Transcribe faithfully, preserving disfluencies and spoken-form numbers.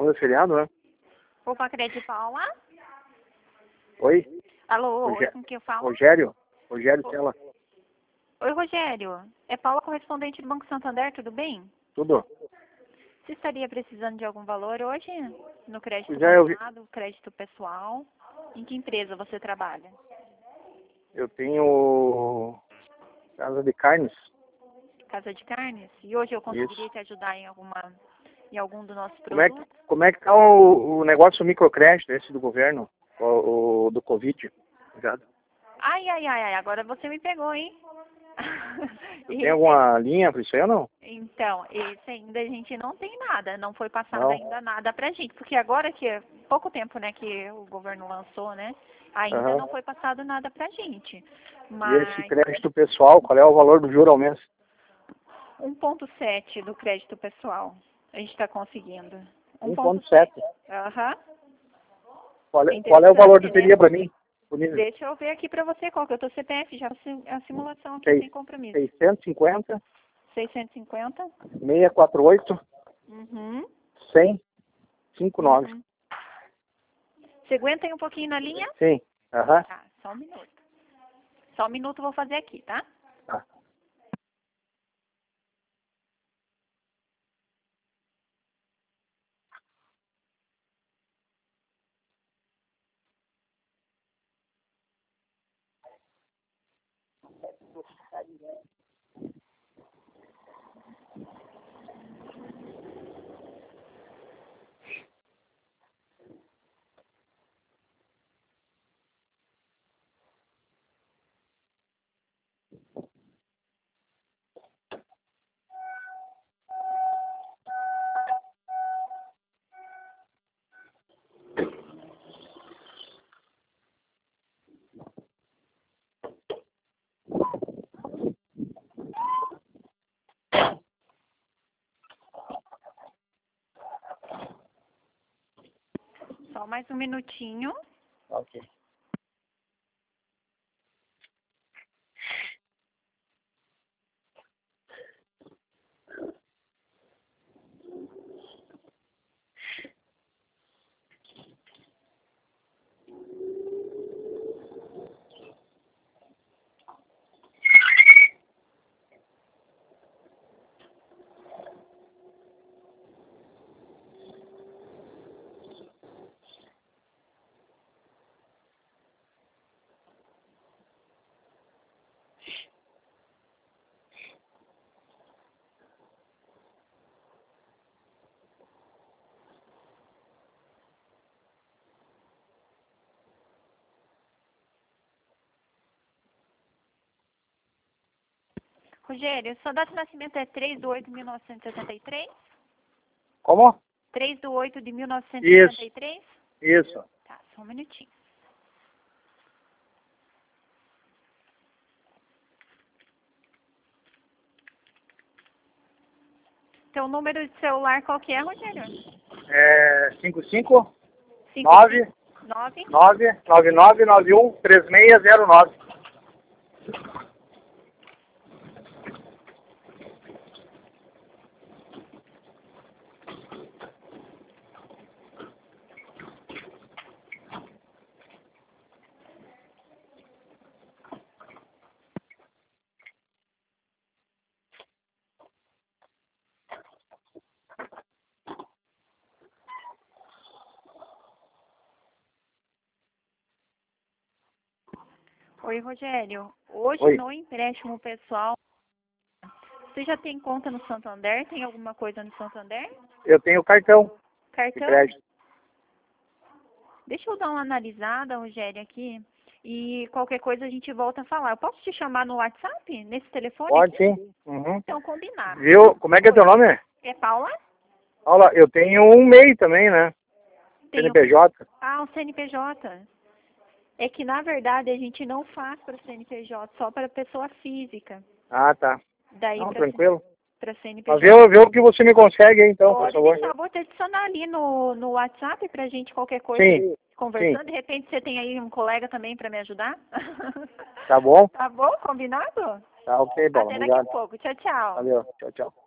Sábado é feriado, né? Opa, Crédito Paula? Oi? Alô, Rogé- oi, com quem eu falo? Rogério? Rogério Tela. Oi, Rogério. É Paula, correspondente do Banco Santander, tudo bem? Tudo? Você estaria precisando de algum valor hoje? No crédito Já eu vi. combinado, crédito pessoal? Em que empresa você trabalha? Eu tenho casa de carnes. Casa de Carnes? E hoje eu conseguiria Isso. te ajudar em alguma, em algum dos nossos Como é que, produtos? como é que tá o, o negócio do microcrédito, esse do governo? O, o do Covid? Obrigado. Ai, ai, ai, ai, agora você me pegou, hein? Tem Esse- alguma linha para isso aí ou não? Então, esse ainda a gente não tem nada, não foi passado Não. ainda nada pra gente, porque agora que é pouco tempo, né, que o governo lançou, né, ainda Aham. não foi passado nada pra gente. E Mas esse crédito pessoal, qual é o valor do juro ao mês? um vírgula sete do crédito pessoal a gente está conseguindo. um vírgula sete. Aham. Qual, É é, qual é o valor interessante, que né? teria para mim? Disponível? Deixa eu ver aqui pra você qual que é o teu C P F, já a simulação aqui sem compromisso. seiscentos e cinquenta, seiscentos e cinquenta. seiscentos e quarenta e oito, Uhum. cem, cinquenta e nove. Uhum. Você aguenta aí um pouquinho na linha? Sim. Aham. Tá, só um minuto. Só um minuto eu vou fazer aqui, tá? Tá. Só mais um minutinho. Ok. Rogério, sua data de nascimento é três de oito de mil novecentos e setenta e três? Como? três de oito de mil novecentos e setenta e três? Isso. Tá, só um minutinho. Teu número de celular qual que é, Rogério? É cinco cinco Cinco nove nove. nove nove nove nove um três seis zero nove. Oi, Rogério. Hoje Oi. no empréstimo pessoal, você já tem conta no Santander? Tem alguma coisa no Santander? Eu tenho cartão de Cartão? crédito. Deixa eu dar uma analisada, Rogério, aqui. E qualquer coisa a gente volta a falar. Eu posso te chamar no WhatsApp? Nesse telefone Pode aqui? sim. Uhum. Então, combinado. Viu? Como é que é teu nome? É Paula? Olha, eu tenho um M E I também, né? Tem C N o... P J. Ah, o C N P J. É que, na verdade, a gente não faz para C N P J, só para pessoa física. Ah, tá. Daí, Não, para tranquilo. C N P Mas J. vê, vê o que você me consegue aí, então, por Pode favor. deixar, vou te adicionar ali no, no WhatsApp pra gente qualquer coisa Sim, conversando. sim. De repente você tem aí um colega também pra me ajudar? Tá bom? Tá bom? Combinado? Tá ok, bom. Até daqui a Obrigado. pouco. Tchau, tchau. Valeu. Tchau, tchau.